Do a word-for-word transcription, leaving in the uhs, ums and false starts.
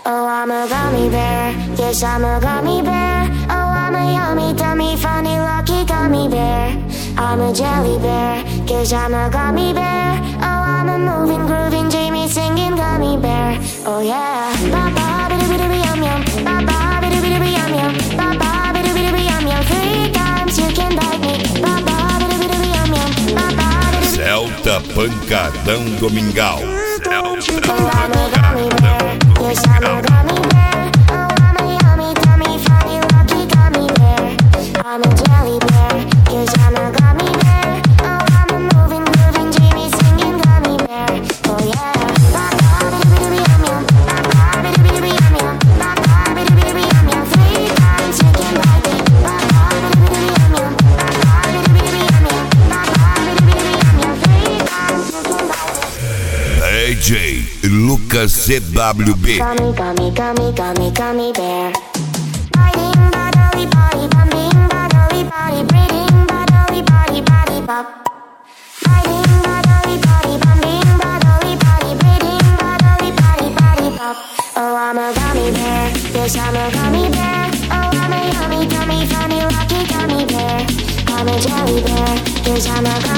Oh, I'm a gummy bear. Yes, I'm a gummy bear. Oh, I'm a yummy, dummy, funny, lucky gummy bear. I'm a jelly bear. Yes, I'm a gummy bear. Oh, I'm a moving, grooving, Jamie singing gummy bear. Oh yeah. Ba ba ba ba ba yum yum. Ba ba ba ba ba yum yum. Ba ba ba ba ba yum yum. Three times you can bite me. Ba ba ba ba ba yum yum. Ba ba ba. Celta Pancadão Domingal. Celta Oh, I'm a Pancadão gummy bear. Yes, I'm a Domingal. gummy bear. Oh, I'm a yummy, dummy, funny, lucky gummy bear. I'm a jelly bear. Yes, I'm a gummy bear. Oh, I'm a moving, grooving, Jamie singing gummy bear. Oh yeah. Ba ba ba ba ba yum yum. Ba ba ba ba ba yum yum. Ba ba ba ba ba yum yum. Three times you can bite me. Ba ba ba ba ba yum yum. Ba ba ba ba ba yum yum. Ba ba ba ba ba yum yum. Three times you can bite me. D J Lucas C W B. Gummy, gummy, gummy, gummy, gummy bear. Biting, bodily, body, bumping, bodily, body, breathing, bodily, body, body, pop. Biting, bodily, body, bumping, bodily, body, breathing, bodily, body, body, pop. Oh, I'm a gummy bear. Yes, I'm a gummy bear. Oh, I'm a yummy, dummy, funny, lucky gummy bear. I'm a jelly bear. Yes, I'm a gummy